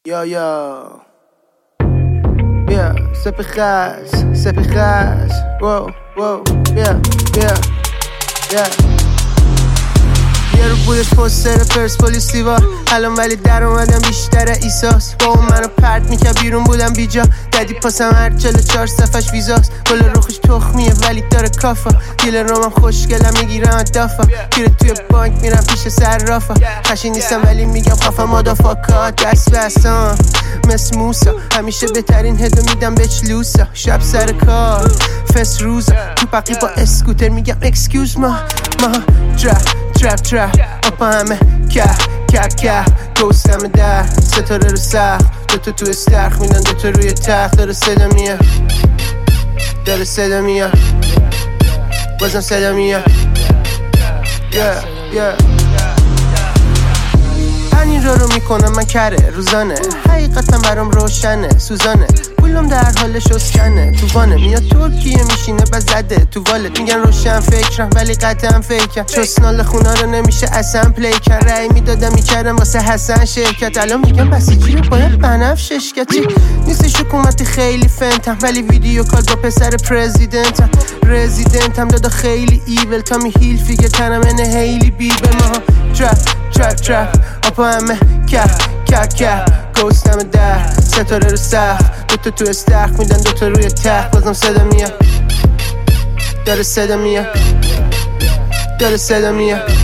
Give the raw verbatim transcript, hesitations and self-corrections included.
یا یا بیا سپی خز سپی خز وو وو بیا بیا بیا یه رو بودش پوستر پرسپولیسی با الان ولی در اومدم بیشتر ایساس با اون منو پرت میکرد بیرون بودم بیجا ددی پاسم هر چل چار صفش ویزاست گل روخش تخمیه ولی داره کافا دیل رومم خوشگلم میگیرم دافا گیره توی بانک میرم پیش صرافا خشی نیستم ولی میگم خفم مادافاکا دست بستم مثل موسا همیشه بهترین هدو میدم بهش لوسا شب سر کار فس روزا تو بقی با اسکوتر میگم اکسکیوز ما ما ترپ ترپ ترپ اپا همه که که که گوستم در ستاره رو سخت دوتا تو استرخ میدن دوتا روی تخت داره صدا میاد داره صدا میاد بازم صدا میاد yeah, yeah. این رو رو میکنم من کره روزانه حقیقتم برام روشنه سوزانه پولم در حال شستنه تو وانه میاد ترکیه میشینه بزده تو والت میگن روشن فکرم ولی قطعا فیکم چسنال خونا رو نمیشه اصلا پلی کن رأی میدادم میکردم واسه حسن شرکت الان میگم بسیجی رو باید بنفشش کتی نیستش حکومتی خیلی فنتم ولی ویدیو کال با پسر پرزیدنتم رزیدنتم دادا خیلی ایول تا می هیل فیگه تنم انه هیلی بیبه ماها ترپ ترپ ترپ اپا همه که که که گوستم در ستاره رو سخت دوتا تو استرخ میدن دوتا روی تخت بازم صدا میاد داره صدا میاد داره صدا میاد